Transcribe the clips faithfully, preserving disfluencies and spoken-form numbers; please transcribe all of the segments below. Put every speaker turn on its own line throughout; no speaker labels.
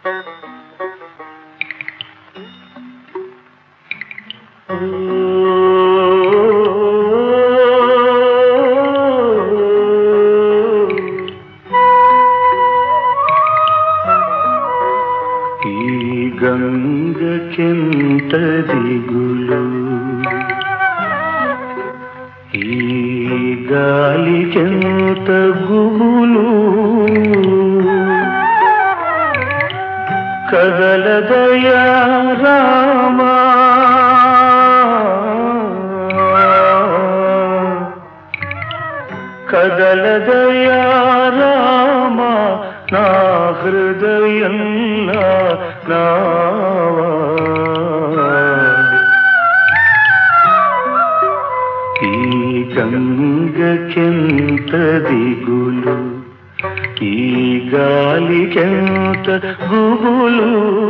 గంగకెంత దిగులు, ఈ గాలికెంత గుబులు, కదలదయా రామా కదలదయా రామా నా హృదయంలా నావా. ఈ గంగకెంత దిగులు, ఈ గాలికెంత గుబులు.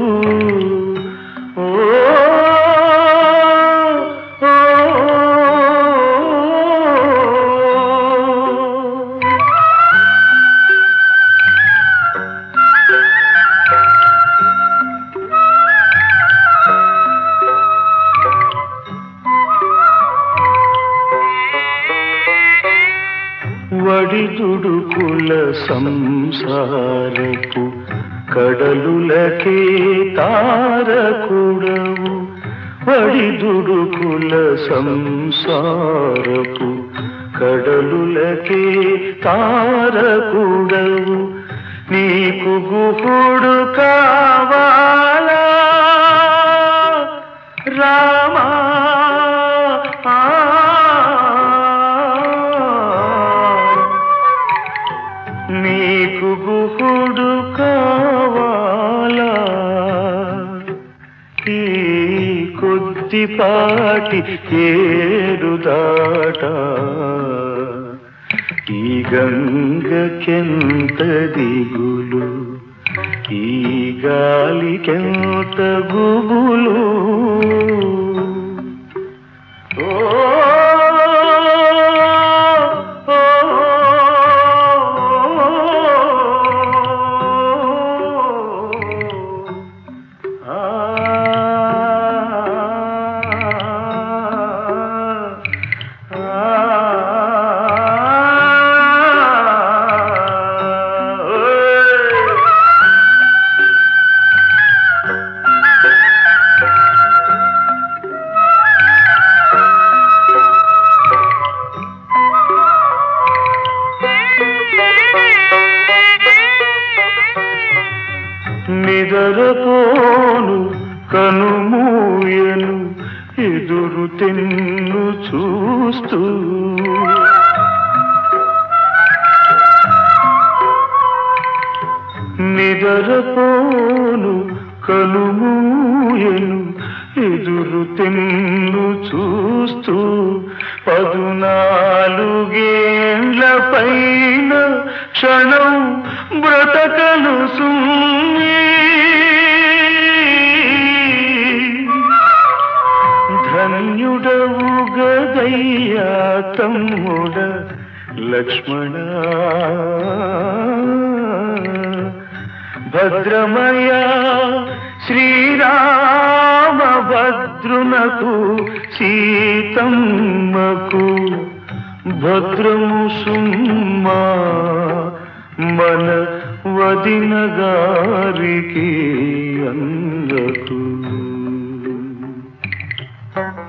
ఓ వడిదుడుకుల సంసారపు కడలులకే తారకుడవు, వడిదుడుకుల సంసారపు కడలులకే తారకుడవు. నీకు గుహుడు కావాలా రామా, నీకు గుహుడు కావాలా. ఈ కొద్దిపాటి ఏరుదాట, ఈ గంగకెంత దిగులు, ఈ గాలికెంత గుబులు. ఓ నిదరపోను కనుమూయను ఎదురు తెన్ను చూస్తూ, నిదరపోను కనుమూయను ఎదురు తెన్ను చూస్తూ. పదునాలుగేండ్ల పైన క్షణం బ్రతకను సుమ్మి, ధన్యుడవు గదయ్యా తమ్ముడ లక్ష్మణ. భద్రమయ శ్రీరామ భద్రునకు సీతమ్మకు భద్రము సుమ్మా, మన వదిన గారికి అందకు.